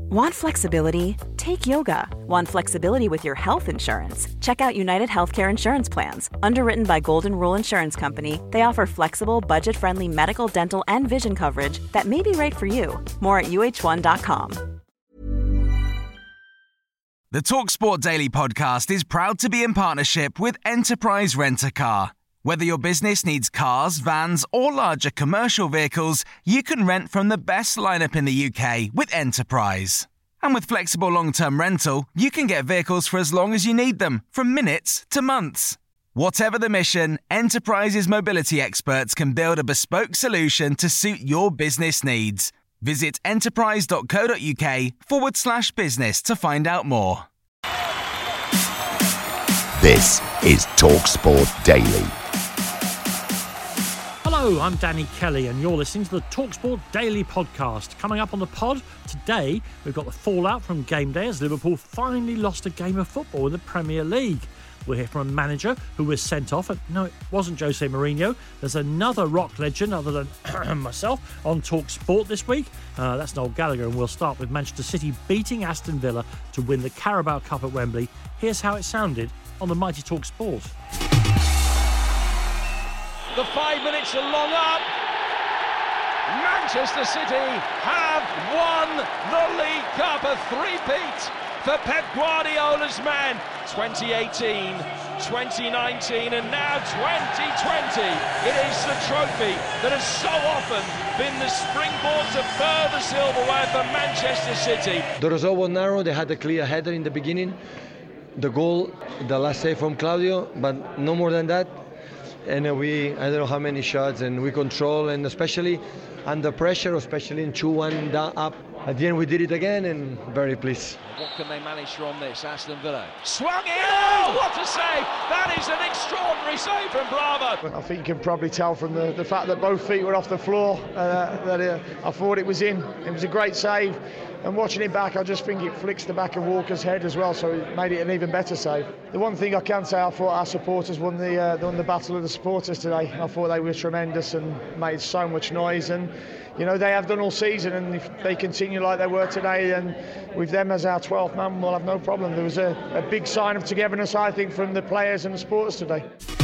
Want flexibility? Take yoga. Want flexibility with your health insurance? Check out United Healthcare Insurance Plans. Underwritten by Golden Rule Insurance Company, they offer flexible, budget-friendly medical, dental, and vision coverage that may be right for you. More at uh1.com. The TalkSport Daily podcast is proud to be in partnership with Enterprise Rent-A-Car. Whether your business needs cars, vans, or larger commercial vehicles, you can rent from the best lineup in the UK with Enterprise. And with flexible long-term rental, you can get vehicles for as long as you need them, from minutes to months. Whatever the mission, Enterprise's mobility experts can build a bespoke solution to suit your business needs. Visit enterprise.co.uk/business to find out more. This is TalkSport Daily. Hello, I'm Danny Kelly and you're listening to the TalkSport Daily podcast. Coming up on the pod today, we've got the fallout from game day as Liverpool finally lost a game of football in the Premier League. We'll hear from a manager who was sent off. No, it wasn't Jose Mourinho. There's another rock legend other than myself on TalkSport this week. That's Noel Gallagher, and we'll start with Manchester City beating Aston Villa to win the Carabao Cup at Wembley. Here's how it sounded on the mighty TalkSport. The 5 minutes are long up. Manchester City have won the League Cup, a three-peat for Pep Guardiola's man. 2018, 2019 and now 2020. It is the trophy that has so often been the springboard to further silverware for Manchester City. The result was narrow. They had a clear header in the beginning. The goal, the last save from Claudio, but no more than that. And I don't know how many shots, and we control, and especially under pressure, especially in 2-1 up. At the end we did it again, and very pleased. What can they manage from this, Aston Villa? Swung in! Oh, what a save! That is an extraordinary save from Bravo. I think you can probably tell from the fact that both feet were off the floor that I thought it was in. It was a great save. And watching it back, I just think it flicks the back of Walker's head as well, so it made it an even better save. The one thing I can say, I thought our supporters won the battle of the supporters today. I thought they were tremendous and made so much noise, and you know they have done all season, and if they continue like they were today, and with them as our 12th man, we'll have no problem. There was a big sign of togetherness, I think, from the players and the supporters today.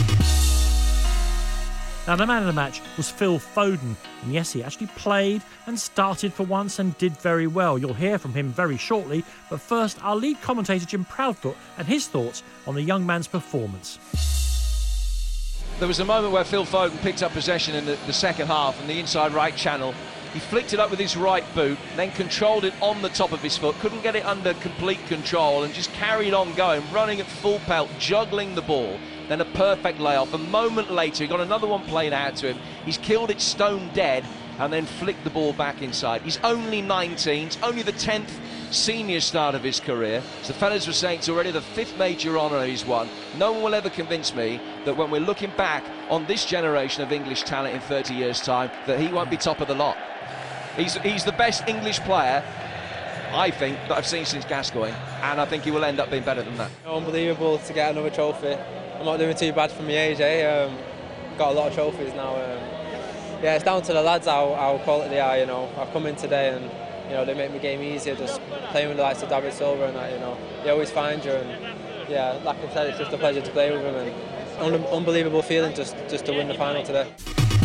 Now, the man of the match was Phil Foden, and yes, he actually played and started for once and did very well. You'll hear from him very shortly, but first, our lead commentator Jim Proudfoot and his thoughts on the young man's performance. There was a moment where Phil Foden picked up possession in the second half in the inside right channel. He flicked it up with his right boot, then controlled it on the top of his foot, couldn't get it under complete control and just carried on going, running at full pelt, juggling the ball. Then a perfect layoff. A moment later, he got another one played out to him. He's killed it stone dead and then flicked the ball back inside. He's only 19, it's only the 10th senior start of his career. As the fellas were saying, it's already the 5th major honour he's won. No one will ever convince me that when we're looking back on this generation of English talent in 30 years' time, that he won't be top of the lot. He's the best English player, I think, that I've seen since Gascoigne, and I think he will end up being better than that. Unbelievable to get another trophy. I'm not doing too bad for my age, got a lot of trophies now. Yeah, it's down to the lads how quality they are, you know. I've come in today and, you know, they make my game easier, just playing with the likes of David Silva and that, you know. They always find you, and yeah, like I said, it's just a pleasure to play with him, and an unbelievable feeling just to win the final today.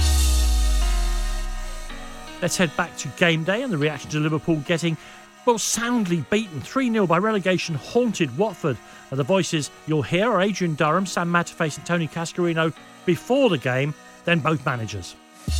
Let's head back to game day and the reaction to Liverpool getting, well, soundly beaten 3-0 by relegation-haunted Watford. The voices you'll hear are Adrian Durham, Sam Matterface and Tony Cascarino before the game, then both managers.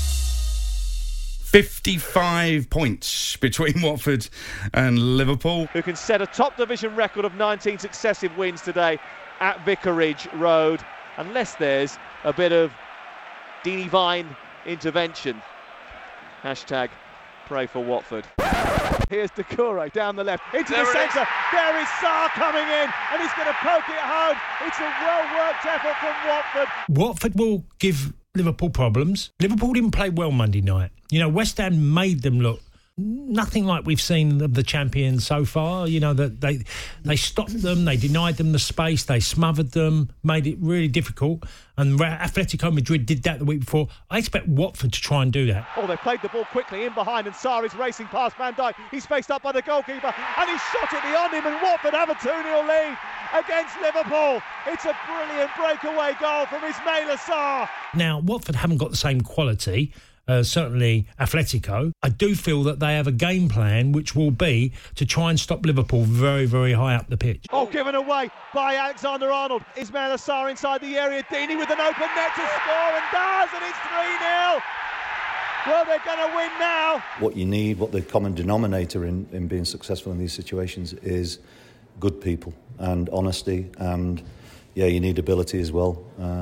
55 points between Watford and Liverpool, who can set a top division record of 19 successive wins today at Vicarage Road, unless there's a bit of divine intervention. Hashtag pray for Watford. Here's Doucouré down the left, into the centre. There is Sarr coming in, and he's going to poke it home. It's a well-worked effort from Watford. Watford will give Liverpool problems. Liverpool didn't play well Monday night. You know, West Ham made them look nothing like we've seen of the champions so far. You know, that they stopped them, they denied them the space, they smothered them, made it really difficult. And Atletico Madrid did that the week before. I expect Watford to try and do that. Oh, they played the ball quickly in behind, and Sarri's racing past Van Dijk. He's faced up by the goalkeeper, and he shot it beyond him, and Watford have a 2-0 lead against Liverpool. It's a brilliant breakaway goal from Ismaila Sarr. Now, Watford haven't got the same quality, certainly Atletico. I do feel that they have a game plan which will be to try and stop Liverpool very, very high up the pitch. Oh, given away by Alexander-Arnold. Ismaila Sarr inside the area. Deeney with an open net to score, and does, and it's 3-0. Well, they're going to win now. What you need, what the common denominator in being successful in these situations is good people and honesty, and you need ability as well.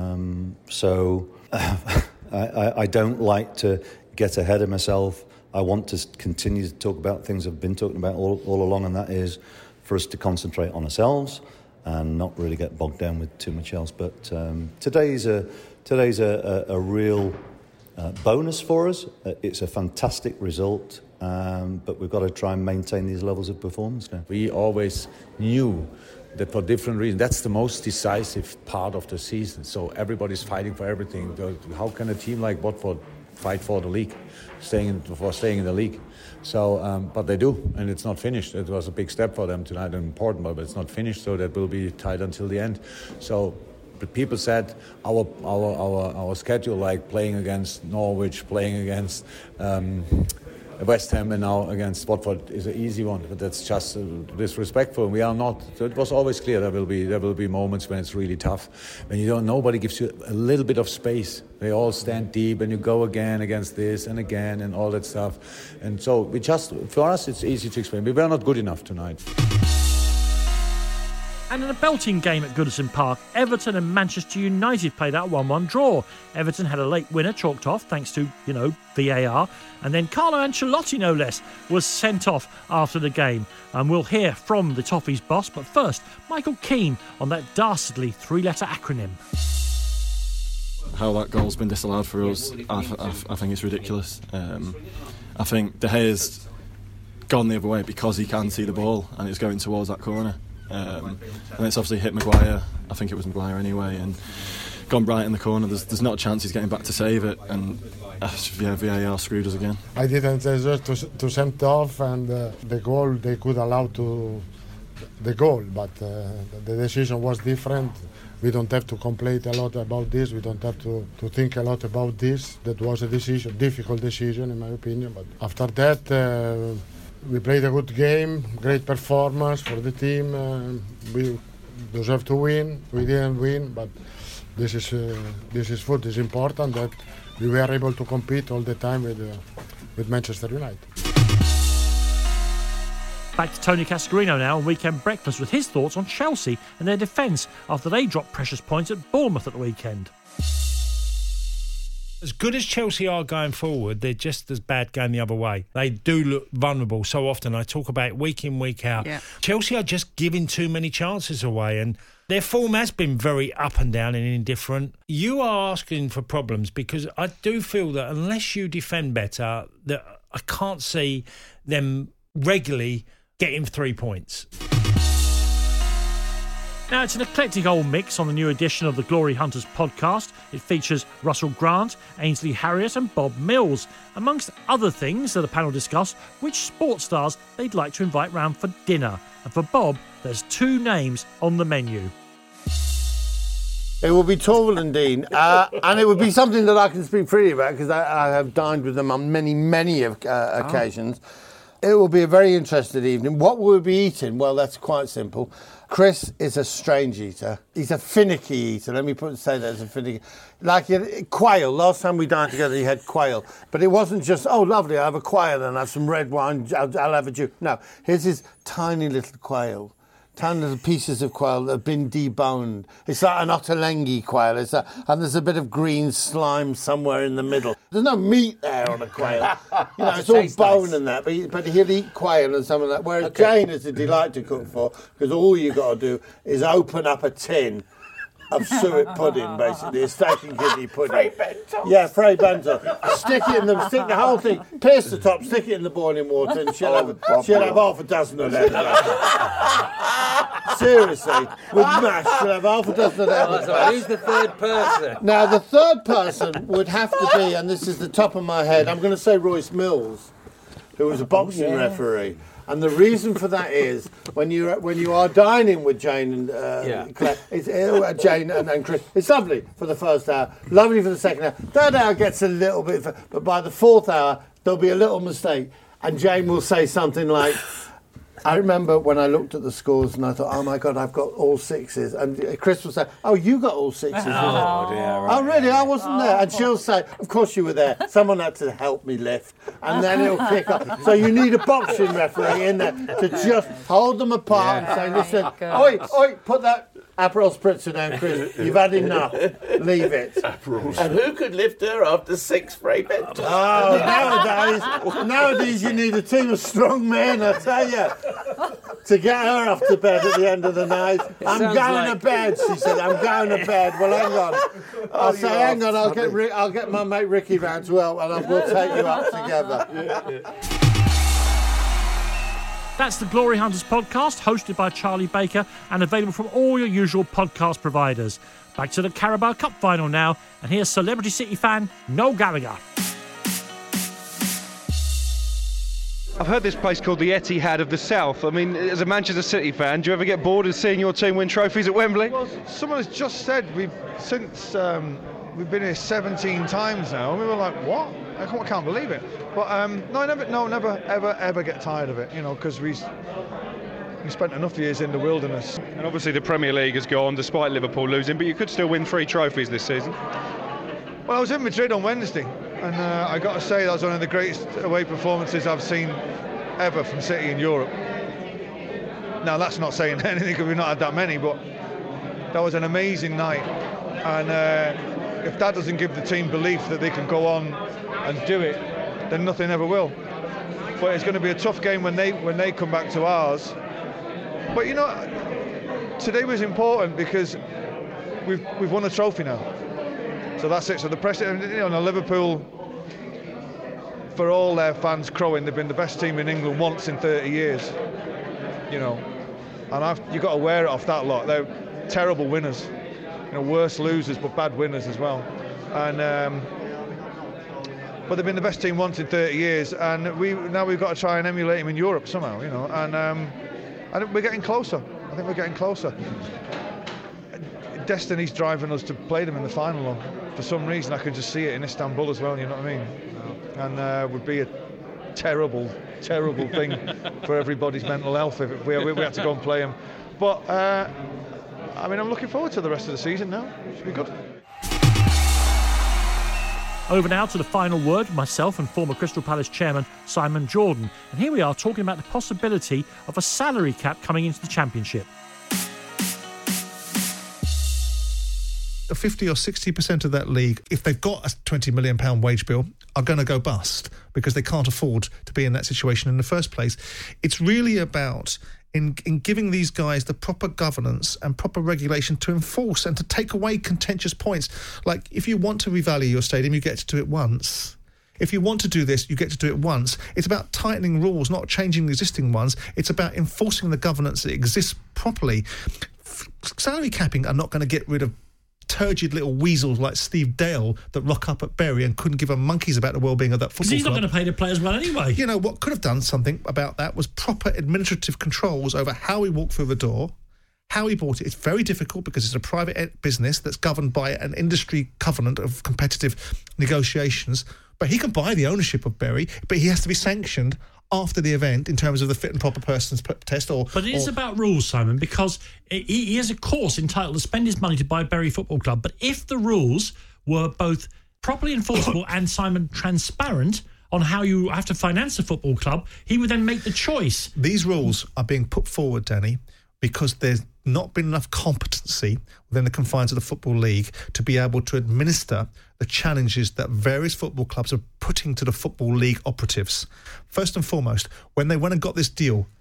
I don't like to get ahead of myself. I want to continue to talk about things I've been talking about all along, and that is for us to concentrate on ourselves and not really get bogged down with too much else. But today's a real bonus for us. It's a fantastic result, but we've got to try and maintain these levels of performance now. We always knew that for different reasons, that's the most decisive part of the season. So everybody's fighting for everything. How can a team like Watford fight for the league, staying in the league? So, but they do, and it's not finished. It was a big step for them tonight, and important, but it's not finished. So that will be tied until the end. So, but people said our schedule, like playing against Norwich, playing against West Ham, and now against Watford, is an easy one, but that's just disrespectful. We are not. So it was always clear there will be moments when it's really tough, when nobody gives you a little bit of space. They all stand deep, and you go again against this and again and all that stuff. And so for us, it's easy to explain. We were not good enough tonight. And in a belting game at Goodison Park, Everton and Manchester United played out 1-1 draw. Everton had a late winner chalked off thanks to, VAR. And then Carlo Ancelotti, no less, was sent off after the game. And we'll hear from the Toffees boss. But first, Michael Keane on that dastardly three-letter acronym. How that goal's been disallowed for us, I think it's ridiculous. I think De Gea's gone the other way because he can see the ball and it's going towards that corner. And it's obviously hit Maguire. I think it was Maguire anyway, and gone right in the corner. There's not a chance he's getting back to save it, and VAR screwed us again. I didn't deserve to send off, and the goal they could allow to the goal, but the decision was different. We don't have to complain a lot about this. We don't have to think a lot about this. That was a difficult decision in my opinion. But after that. We played a good game, great performance for the team. We deserve to win. We didn't win, but this is football. It's important that we were able to compete all the time with Manchester United. Back to Tony Cascarino now on Weekend Breakfast with his thoughts on Chelsea and their defence after they dropped precious points at Bournemouth at the weekend. As good as Chelsea are going forward, they're just as bad going the other way. They do look vulnerable so often. I talk about it week in, week out. Yeah. Chelsea are just giving too many chances away, and their form has been very up and down and indifferent. You are asking for problems because I do feel that unless you defend better, that I can't see them regularly getting 3 points. Now, it's an eclectic old mix on the new edition of the Glory Hunters podcast. It features Russell Grant, Ainsley Harriott and Bob Mills. Amongst other things that the panel discuss, which sports stars they'd like to invite round for dinner. And for Bob, there's 2 names on the menu. It will be Torvill and Dean, and it would be something that I can speak freely about because I have dined with them on many occasions. It will be a very interesting evening. What will we be eating? Well, that's quite simple. Chris is a strange eater. He's a finicky eater. Let me say that as a finicky. Like quail. Last time we dined together, he had quail. But it wasn't just, oh, lovely, I have a quail and I have some red wine, I'll have a Jew. No, here's his tiny little quail. Tiny little pieces of quail that have been deboned. It's like an Ottolenghi quail. And there's a bit of green slime somewhere in the middle. There's no meat there on a quail. It's all bone and that. But he'll eat quail and some of that. Whereas Jane is a delight to cook for because all you got to do is open up a tin of suet pudding, basically, a steak and kidney pudding. Yeah, Frey Bento. Stick the whole thing, pierce the top, stick it in the boiling water, and she'll have half a dozen of them. Seriously, with mash, she'll have half a dozen of them. So who's the third person? Now, the third person would have to be, and this is the top of my head, I'm going to say Royce Mills, who was a boxing referee. And the reason for that is when you are dining with Jane and Claire, Jane and Chris, it's lovely for the first hour, lovely for the second hour. Third hour gets a little bit, but by the fourth hour there'll be a little mistake, and Jane will say something like, I remember when I looked at the scores and I thought, oh my God, I've got all sixes. And Chris will say, oh, you got all sixes. Oh, dear, right. Oh, really? I wasn't there. And she'll say, of course you were there. Someone had to help me lift. And then it'll kick off. So you need a boxing referee in there to just hold them apart and say, listen, oi, put that Aperol Spritzer down, Chris. You've had enough. Leave it. And who could lift her after 6 Frey Bentos? Oh, nowadays you need a team of strong men, I tell you, to get her off to bed at the end of the night. I'm going to bed, she said. I'm going to bed. Well, hang on. I'll say, hang on. I'll get my mate Ricky round to help, and we'll take you up together. That's the Glory Hunters podcast, hosted by Charlie Baker and available from all your usual podcast providers. Back to the Carabao Cup final now, and here's Celebrity City fan Noel Gallagher. I've heard this place called the Etihad of the South. I mean, as a Manchester City fan, do you ever get bored of seeing your team win trophies at Wembley? Well, someone has just said we've been here 17 times now, and we were like, what? I can't believe it. But never ever get tired of it, you know, because we spent enough years in the wilderness. And obviously the Premier League has gone despite Liverpool losing, but you could still win 3 trophies this season. Well, I was in Madrid on Wednesday, and I got to say that was one of the greatest away performances I've seen ever from City in Europe. Now, that's not saying anything because we've not had that many, but that was an amazing night. And if that doesn't give the team belief that they can go on and do it, then nothing ever will. But it's going to be a tough game when they come back to ours. But you know, today was important because we've won a trophy now. So that's it. So the pressure, you know, Liverpool, for all their fans crowing, they've been the best team in England once in 30 years. You know, and you've got to wear it off that lot. They're terrible winners, you know, worse losers but bad winners as well. And but they've been the best team once in 30 years, and we've got to try and emulate them in Europe somehow, you know. And I think we're getting closer. I think we're getting closer. Destiny's driving us to play them in the final. For some reason, I can just see it in Istanbul as well. You know what I mean? And would be a terrible, terrible thing for everybody's mental health if we had to go and play them. But I mean, I'm looking forward to the rest of the season now. Should be good. Over now to the final word, myself and former Crystal Palace chairman Simon Jordan. And here we are talking about the possibility of a salary cap coming into the Championship. 50 or 60% of that league, if they've got a £20 million wage bill, are going to go bust because they can't afford to be in that situation in the first place. It's really about in giving these guys the proper governance and proper regulation to enforce and to take away contentious points. Like, if you want to revalue your stadium, you get to do it once. If you want to do this, you get to do it once. It's about tightening rules, not changing the existing ones. It's about enforcing the governance that exists properly. Salary capping are not going to get rid of turgid little weasels like Steve Dale that rock up at Bury and couldn't give a monkeys about the well-being of that football club. Because he's not going to pay the players well anyway. You know, what could have done something about that was proper administrative controls over how he walked through the door, how he bought it. It's very difficult because it's a private business that's governed by an industry covenant of competitive negotiations. But he can buy the ownership of Bury, but he has to be sanctioned after the event in terms of the fit and proper persons test. But it is about rules, Simon, because he is, of course, entitled to spend his money to buy Bury Football Club. But if the rules were both properly enforceable and, Simon, transparent on how you have to finance a football club, he would then make the choice. These rules are being put forward, Danny, because there's not been enough competency within the confines of the Football League to be able to administer the challenges that various football clubs are putting to the Football League operatives. First and foremost, when they went and got this deal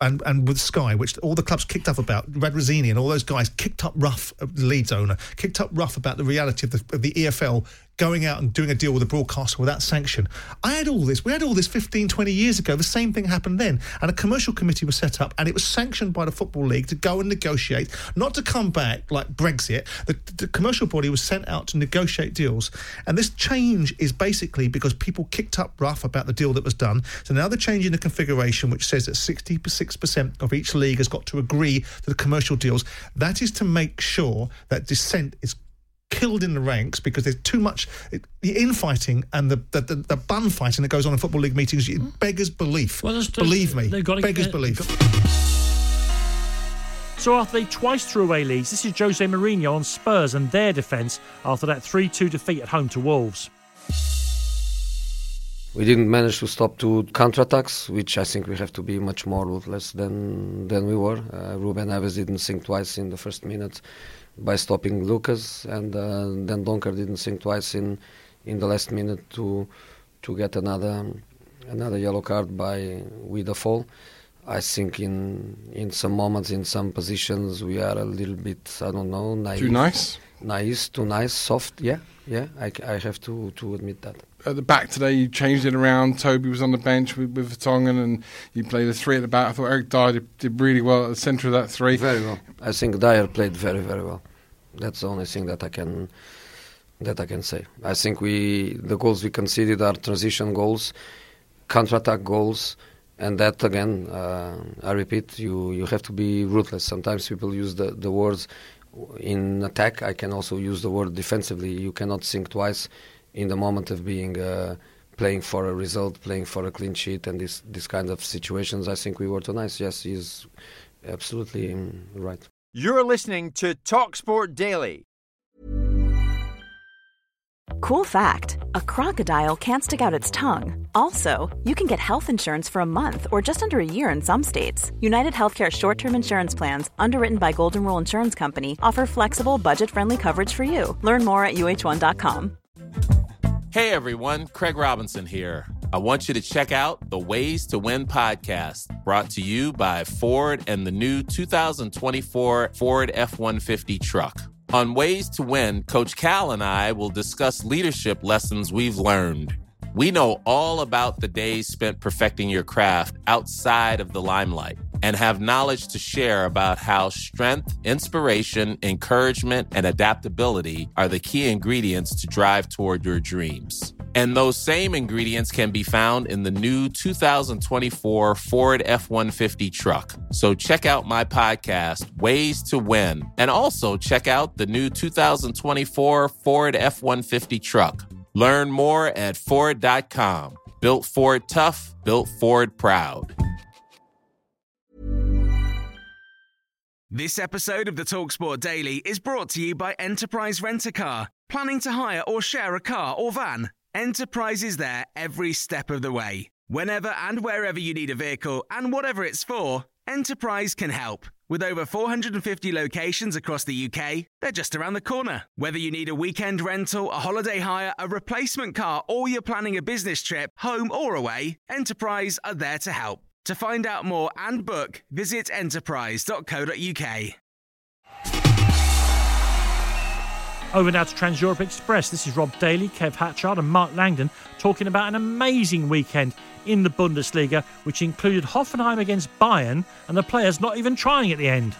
and with Sky, which all the clubs kicked up about, Red Rosini and all those guys kicked up rough, the Leeds owner, kicked up rough about the reality of the EFL going out and doing a deal with a broadcaster without sanction. We had all this 15, 20 years ago. The same thing happened then. And a commercial committee was set up, and it was sanctioned by the Football League to go and negotiate, not to come back like Brexit. The commercial body was sent out to negotiate deals. And this change is basically because people kicked up rough about the deal that was done. So now they're changing the configuration, which says that 66% of each league has got to agree to the commercial deals. That is to make sure that dissent is killed in the ranks, because there's too much the infighting and the bun fighting that goes on in Football League meetings. It beggars belief. Believe me, beggars belief. So after they twice threw away leads, this is Jose Mourinho on Spurs and their defence after that 3-2 defeat at home to Wolves. We didn't manage to stop two counterattacks, which I think we have to be much more ruthless than we were. Ruben Neves didn't sink twice in the first minute by stopping Lucas, and then Donker didn't sink twice in the last minute to get another yellow card with a fall. I think in some moments, in some positions, we are a little bit, I don't know, naive. Too nice, soft. Yeah. I have to admit that. At the back today, you changed it around. Toby was on the bench with Vertonghen, and you played a three at the back. I thought Eric Dyer did really well at the centre of that three. Very well. I think Dyer played very, very well. That's the only thing that I can say. I think the goals we conceded are transition goals, counter-attack goals, and that again, I repeat, you have to be ruthless. Sometimes people use the words in attack. I can also use the word defensively. You cannot think twice in the moment of being playing for a result, playing for a clean sheet, and this kind of situations. I think we were too nice. Yes, he's absolutely right. You're listening to TalkSport Daily. Cool fact, a crocodile can't stick out its tongue. Also, you can get health insurance for a month or just under a year in some states. United Healthcare short-term insurance plans, underwritten by Golden Rule Insurance Company, offer flexible, budget-friendly coverage for you. Learn more at UH1.com. Hey everyone, Craig Robinson here. I want you to check out the Ways to Win podcast, brought to you by Ford and the new 2024 Ford F-150 truck. On Ways to Win, Coach Cal and I will discuss leadership lessons we've learned. We know all about the days spent perfecting your craft outside of the limelight and have knowledge to share about how strength, inspiration, encouragement, and adaptability are the key ingredients to drive toward your dreams. And those same ingredients can be found in the new 2024 Ford F-150 truck. So check out my podcast, Ways to Win, and also check out the new 2024 Ford F-150 truck. Learn more at Ford.com. Built Ford tough, built Ford proud. This episode of the TalkSport Daily is brought to you by Enterprise Rent-A-Car. Planning to hire or share a car or van? Enterprise is there every step of the way. Whenever and wherever you need a vehicle and whatever it's for, Enterprise can help. With over 450 locations across the UK, they're just around the corner. Whether you need a weekend rental, a holiday hire, a replacement car, or you're planning a business trip, home or away, Enterprise are there to help. To find out more and book, visit enterprise.co.uk. Over now to Trans-Europe Express. This is Rob Daly, Kev Hatchard and Mark Langdon talking about an amazing weekend in the Bundesliga, which included Hoffenheim against Bayern and the players not even trying at the end.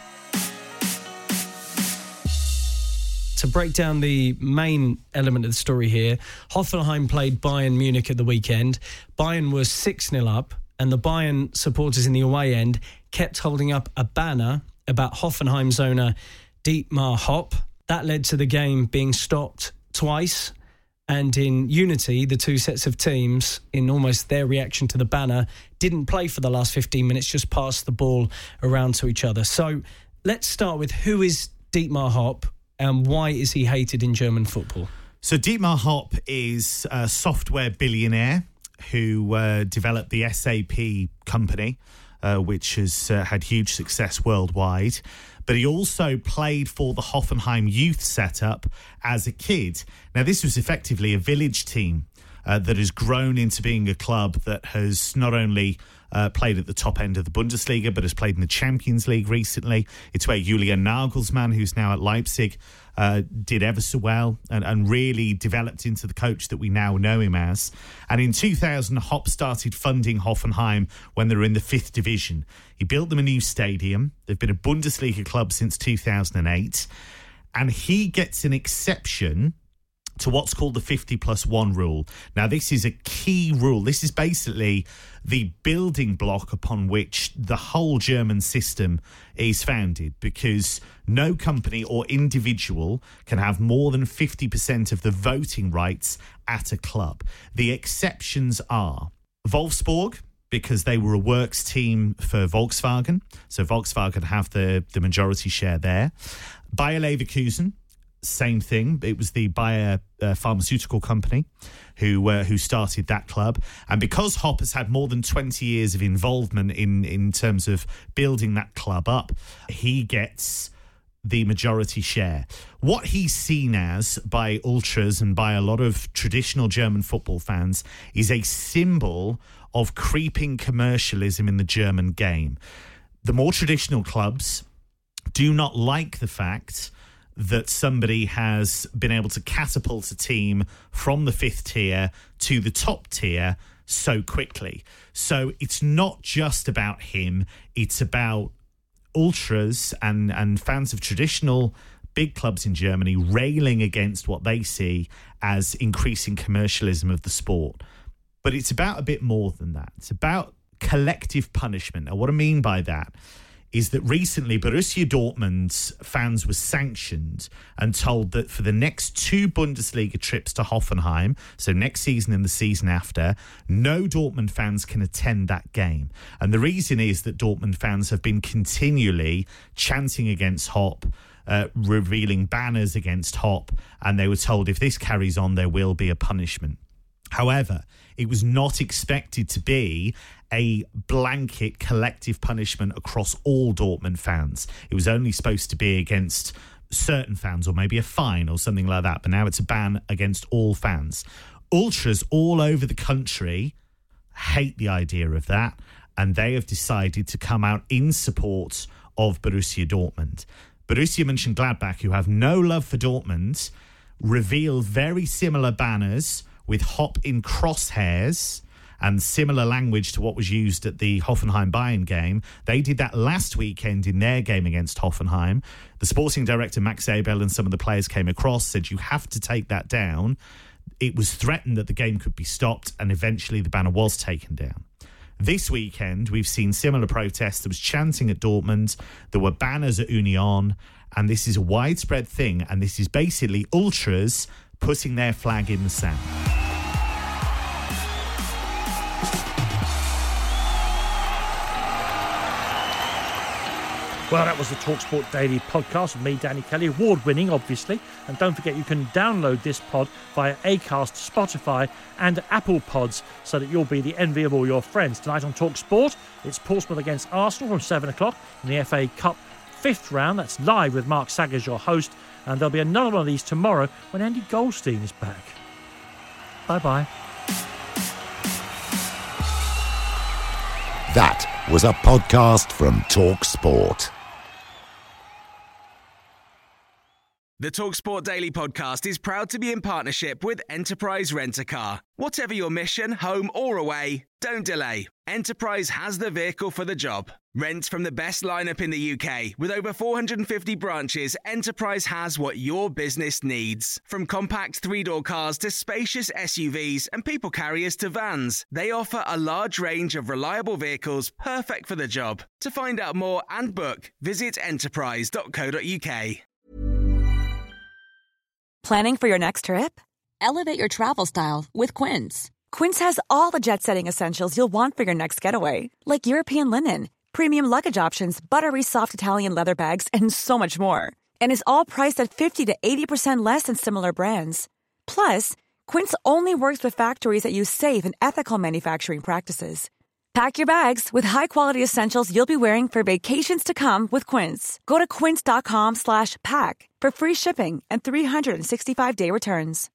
To break down the main element of the story here, Hoffenheim played Bayern Munich at the weekend. Bayern was 6-0 up, and the Bayern supporters in the away end kept holding up a banner about Hoffenheim's owner Dietmar Hopp. That led to the game being stopped twice, and in unity, the two sets of teams, in almost their reaction to the banner, didn't play for the last 15 minutes, just passed the ball around to each other. So let's start with, who is Dietmar Hopp and why is he hated in German football? So Dietmar Hopp is a software billionaire who developed the SAP company, which has had huge success worldwide. But he also played for the Hoffenheim youth setup as a kid. Now, this was effectively a village team. that has grown into being a club that has not only played at the top end of the Bundesliga, but has played in the Champions League recently. It's where Julian Nagelsmann, who's now at Leipzig, did ever so well and really developed into the coach that we now know him as. And in 2000, Hopp started funding Hoffenheim when they were in the 5th division. He built them a new stadium. They've been a Bundesliga club since 2008. And he gets an exception to what's called the 50+1 rule. Now, this is a key rule. This is basically the building block upon which the whole German system is founded, because no company or individual can have more than 50% of the voting rights at a club. The exceptions are Wolfsburg, because they were a works team for Volkswagen, so Volkswagen have the majority share there. Bayer Leverkusen, same thing. It was the Bayer pharmaceutical company who started that club. And because Hopp has had more than 20 years of involvement in terms of building that club up, he gets the majority share. What he's seen as by ultras and by a lot of traditional German football fans is a symbol of creeping commercialism in the German game. The more traditional clubs do not like the fact that somebody has been able to catapult a team from the 5th tier to the top tier so quickly. So it's not just about him, it's about ultras and fans of traditional big clubs in Germany railing against what they see as increasing commercialism of the sport. But it's about a bit more than that. It's about collective punishment. Now, what I mean by that is that recently Borussia Dortmund's fans were sanctioned and told that for the next 2 Bundesliga trips to Hoffenheim, so next season and the season after, no Dortmund fans can attend that game. And the reason is that Dortmund fans have been continually chanting against Hopp, revealing banners against Hopp, and they were told if this carries on, there will be a punishment. However, it was not expected to be a blanket collective punishment across all Dortmund fans. It was only supposed to be against certain fans, or maybe a fine or something like that. But now it's a ban against all fans. Ultras all over the country hate the idea of that, and they have decided to come out in support of Borussia Dortmund. Borussia Mönchengladbach, who have no love for Dortmund, revealed very similar banners with Hopp in crosshairs and similar language to what was used at the Hoffenheim-Bayern game. They did that last weekend in their game against Hoffenheim. The sporting director, Max Eberl, and some of the players came across, said, you have to take that down. It was threatened that the game could be stopped, and eventually the banner was taken down. This weekend, we've seen similar protests. There was chanting at Dortmund. There were banners at Union, and this is a widespread thing, and this is basically ultras putting their flag in the sand. Well, that was the TalkSport Daily podcast with me, Danny Kelly, award-winning, obviously. And don't forget, you can download this pod via Acast, Spotify and Apple Pods so that you'll be the envy of all your friends. Tonight on TalkSport, it's Portsmouth against Arsenal from 7 o'clock in the FA Cup 5th round. That's live with Mark Saggers, your host. And there'll be another one of these tomorrow when Andy Goldstein is back. Bye-bye. That was a podcast from TalkSport. The TalkSport Daily Podcast is proud to be in partnership with Enterprise Rent-A-Car. Whatever your mission, home or away, don't delay. Enterprise has the vehicle for the job. Rent from the best lineup in the UK. With over 450 branches, Enterprise has what your business needs. From compact 3-door cars to spacious SUVs and people carriers to vans, they offer a large range of reliable vehicles perfect for the job. To find out more and book, visit enterprise.co.uk. Planning for your next trip? Elevate your travel style with Quince. Quince has all the jet-setting essentials you'll want for your next getaway, like European linen, premium luggage options, buttery soft Italian leather bags, and so much more. And is all priced at 50 to 80% less than similar brands. Plus, Quince only works with factories that use safe and ethical manufacturing practices. Pack your bags with high-quality essentials you'll be wearing for vacations to come with Quince. Go to quince.com/pack for free shipping and 365-day returns.